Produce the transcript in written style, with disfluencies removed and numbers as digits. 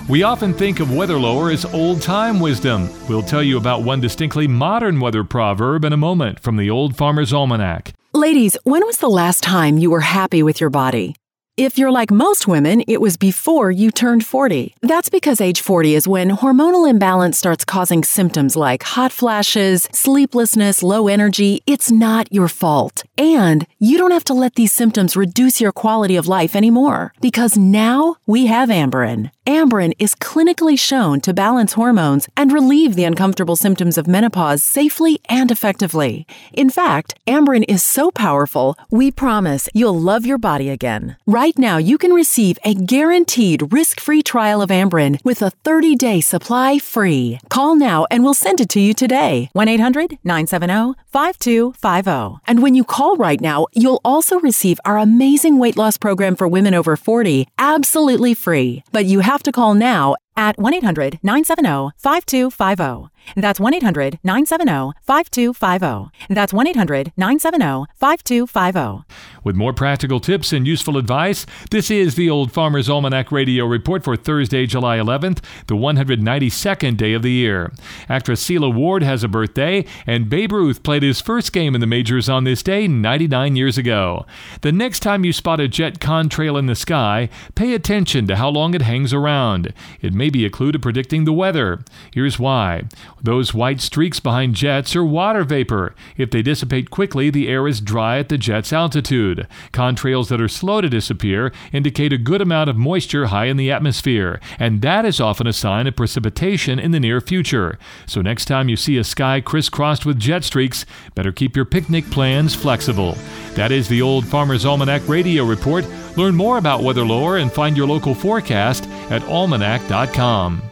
We often think of weather lore as old-time wisdom. We'll tell you about one distinctly modern weather proverb in a moment from the Old Farmer's Almanac. Ladies, when was the last time you were happy with your body? If you're like most women, it was before you turned 40. That's because age 40 is when hormonal imbalance starts causing symptoms like hot flashes, sleeplessness, low energy. It's not your fault. And you don't have to let these symptoms reduce your quality of life anymore, because now we have Amberen. Amberen is clinically shown to balance hormones and relieve the uncomfortable symptoms of menopause safely and effectively. In fact, Amberen is so powerful, we promise you'll love your body again. Right now, you can receive a guaranteed risk-free trial of Amberen with a 30-day supply free. Call now and we'll send it to you today. 1-800-970-5250. And when you call right now, you'll also receive our amazing weight loss program for women over 40 absolutely free. But you have to call now at 1-800-970-5250. That's 1-800-970-5250. That's 1-800-970-5250. With more practical tips and useful advice, this is the Old Farmer's Almanac Radio Report for Thursday, July 11th, the 192nd day of the year. Actress Cela Ward has a birthday, and Babe Ruth played his first game in the majors on this day 99 years ago. The next time you spot a jet contrail in the sky, pay attention to how long it hangs around. It may be a clue to predicting the weather. Here's why. Those white streaks behind jets are water vapor. If they dissipate quickly, the air is dry at the jet's altitude. Contrails that are slow to disappear indicate a good amount of moisture high in the atmosphere, and that is often a sign of precipitation in the near future. So next time you see a sky crisscrossed with jet streaks, better keep your picnic plans flexible. That is the Old Farmer's Almanac Radio Report. Learn more about weather lore and find your local forecast at almanac.com.